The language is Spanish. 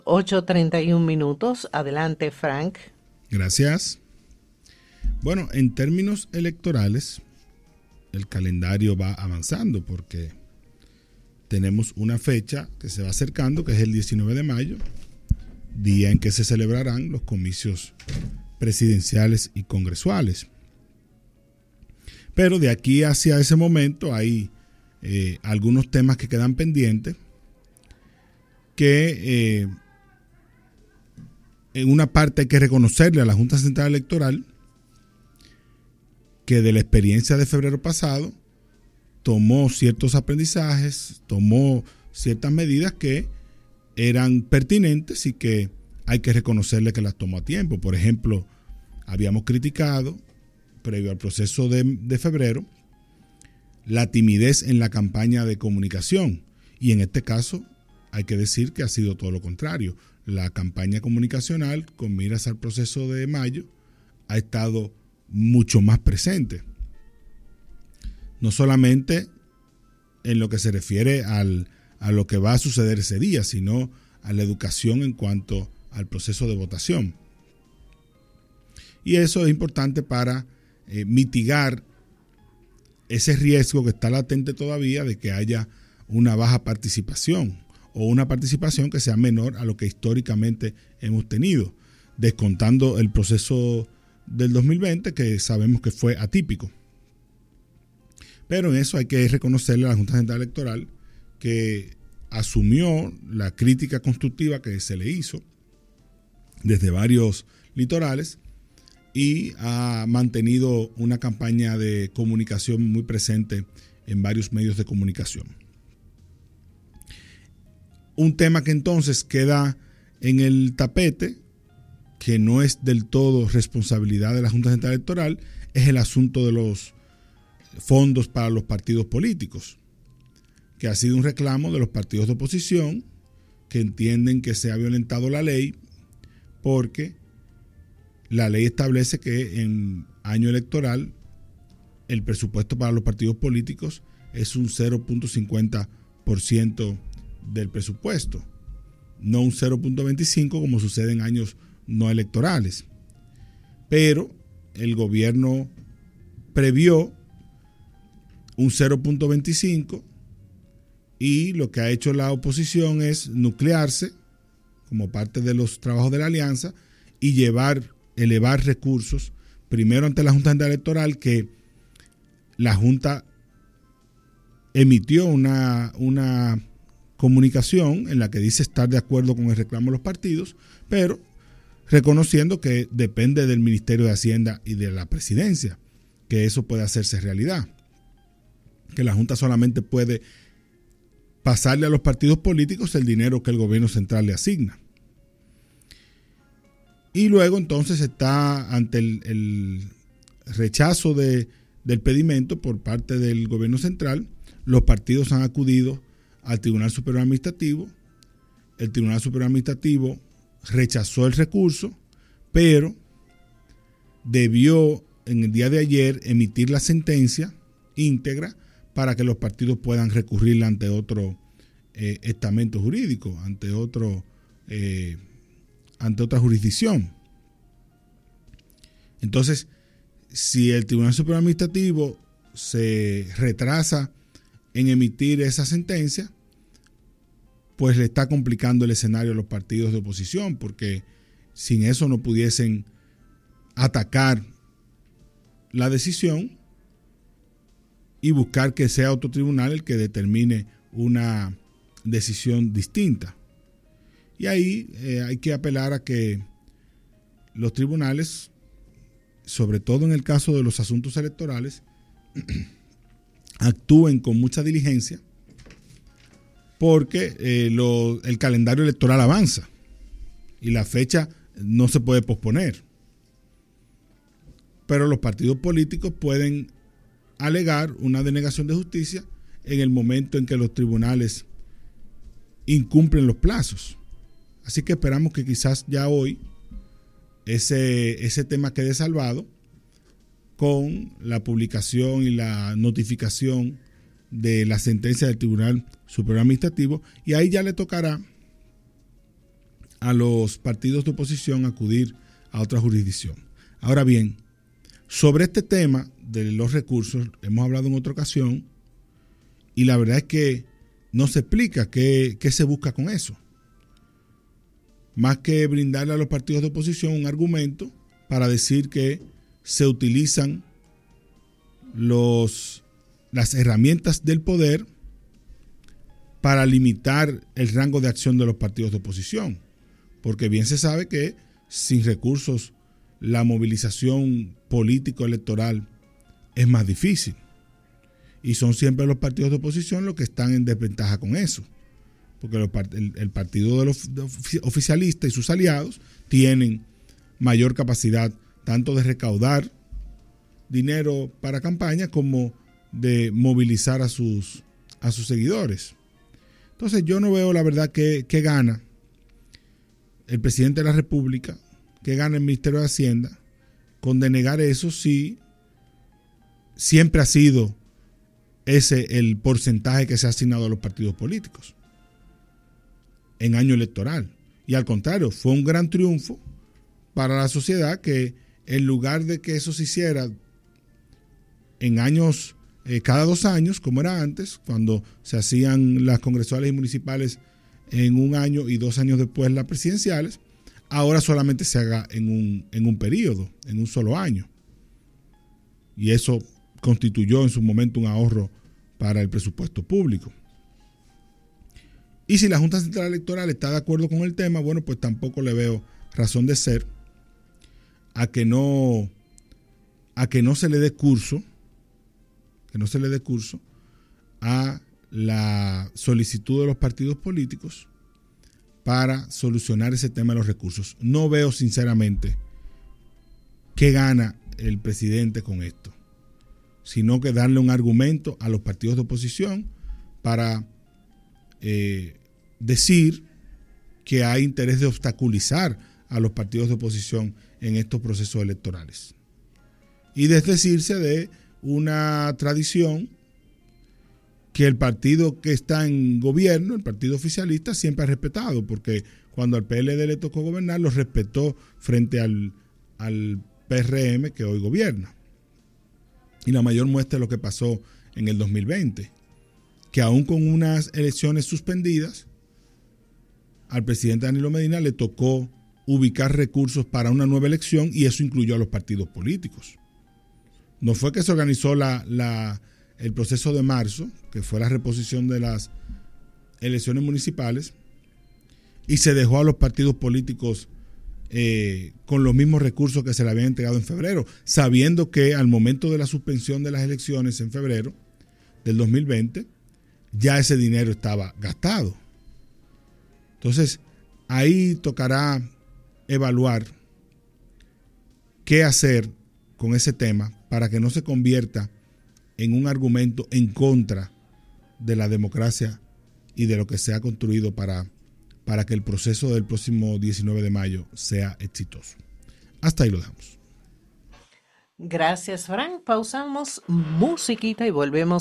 8:31. Adelante, Frank. Gracias. Bueno, en términos electorales, el calendario va avanzando porque tenemos una fecha que se va acercando, que es el 19 de mayo, día en que se celebrarán los comicios presidenciales y congresuales. Pero de aquí hacia ese momento hay algunos temas que quedan pendientes que en una parte hay que reconocerle a la Junta Central Electoral que de la experiencia de febrero pasado tomó ciertos aprendizajes, tomó ciertas medidas que eran pertinentes y que hay que reconocerle que las tomó a tiempo. Por ejemplo, habíamos criticado, previo al proceso de febrero, la timidez en la campaña de comunicación. Y en este caso hay que decir que ha sido todo lo contrario. La campaña comunicacional, con miras al proceso de mayo, ha estado mucho más presente. No solamente en lo que se refiere a lo que va a suceder ese día, sino a la educación en cuanto al proceso de votación. Y eso es importante para mitigar ese riesgo que está latente todavía de que haya una baja participación o una participación que sea menor a lo que históricamente hemos tenido, descontando el proceso del 2020 que sabemos que fue atípico. Pero en eso hay que reconocerle a la Junta Central Electoral que asumió la crítica constructiva que se le hizo desde varios litorales y ha mantenido una campaña de comunicación muy presente en varios medios de comunicación. Un tema que entonces queda en el tapete, que no es del todo responsabilidad de la Junta Central Electoral, es el asunto de los fondos para los partidos políticos, que ha sido un reclamo de los partidos de oposición que entienden que se ha violentado la ley porque la ley establece que en año electoral el presupuesto para los partidos políticos es un 0.50% del presupuesto, no un 0.25% como sucede en años no electorales. Pero el gobierno previó un 0.25% y lo que ha hecho la oposición es nuclearse como parte de los trabajos de la alianza y elevar recursos, primero ante la Junta Central Electoral, que la Junta emitió una comunicación en la que dice estar de acuerdo con el reclamo de los partidos, pero reconociendo que depende del Ministerio de Hacienda y de la Presidencia que eso pueda hacerse realidad, que la Junta solamente puede pasarle a los partidos políticos el dinero que el gobierno central le asigna. Y luego entonces está ante el rechazo del pedimento por parte del gobierno central, los partidos han acudido al Tribunal Superior Administrativo. El Tribunal Superior Administrativo rechazó el recurso, pero debió en el día de ayer emitir la sentencia íntegra para que los partidos puedan recurrirla ante otro estamento jurídico, ante otra jurisdicción. Entonces, si el Tribunal Superior Administrativo se retrasa en emitir esa sentencia, pues le está complicando el escenario a los partidos de oposición, porque sin eso no pudiesen atacar la decisión y buscar que sea otro tribunal el que determine una decisión distinta. Y ahí hay que apelar a que los tribunales, sobre todo en el caso de los asuntos electorales, actúen con mucha diligencia, porque el calendario electoral avanza y la fecha no se puede posponer. Pero los partidos políticos pueden alegar una denegación de justicia en el momento en que los tribunales incumplen los plazos. Así que esperamos que quizás ya hoy ese tema quede salvado con la publicación y la notificación de la sentencia del Tribunal Superior Administrativo, y ahí ya le tocará a los partidos de oposición a acudir a otra jurisdicción. Ahora bien, sobre este tema de los recursos hemos hablado en otra ocasión y la verdad es que no se explica qué se busca con eso. Más que brindarle a los partidos de oposición un argumento para decir que se utilizan las herramientas del poder para limitar el rango de acción de los partidos de oposición. Porque bien se sabe que sin recursos la movilización político-electoral es más difícil. Y son siempre los partidos de oposición los que están en desventaja con eso. Porque el partido oficialista y sus aliados tienen mayor capacidad tanto de recaudar dinero para campaña como de movilizar a sus seguidores. Entonces yo no veo la verdad que gana el presidente de la República, que gana el Ministerio de Hacienda con denegar eso si siempre ha sido ese el porcentaje que se ha asignado a los partidos políticos en año electoral. Y al contrario, fue un gran triunfo para la sociedad que en lugar de que eso se hiciera en años, cada 2 años, como era antes, cuando se hacían las congresuales y municipales en un año y 2 años después las presidenciales, ahora solamente se haga en un periodo, en un solo año. Y eso constituyó en su momento un ahorro para el presupuesto público. Y si la Junta Central Electoral está de acuerdo con el tema, bueno, pues tampoco le veo razón de ser a que no se le dé curso, a la solicitud de los partidos políticos para solucionar ese tema de los recursos. No veo sinceramente qué gana el presidente con esto, sino que darle un argumento a los partidos de oposición para decir que hay interés de obstaculizar a los partidos de oposición en estos procesos electorales. Y desdecirse de una tradición que el partido que está en gobierno, el partido oficialista, siempre ha respetado, porque cuando al PLD le tocó gobernar, lo respetó frente al PRM que hoy gobierna. Y la mayor muestra es lo que pasó en el 2020, que aún con unas elecciones suspendidas, al presidente Danilo Medina le tocó ubicar recursos para una nueva elección y eso incluyó a los partidos políticos. No fue que se organizó el proceso de marzo, que fue la reposición de las elecciones municipales, y se dejó a los partidos políticos con los mismos recursos que se le habían entregado en febrero, sabiendo que al momento de la suspensión de las elecciones en febrero del 2020, ya ese dinero estaba gastado. Entonces, ahí tocará evaluar qué hacer con ese tema para que no se convierta en un argumento en contra de la democracia y de lo que se ha construido para que el proceso del próximo 19 de mayo sea exitoso. Hasta ahí lo dejamos. Gracias, Frank. Pausamos musiquita y volvemos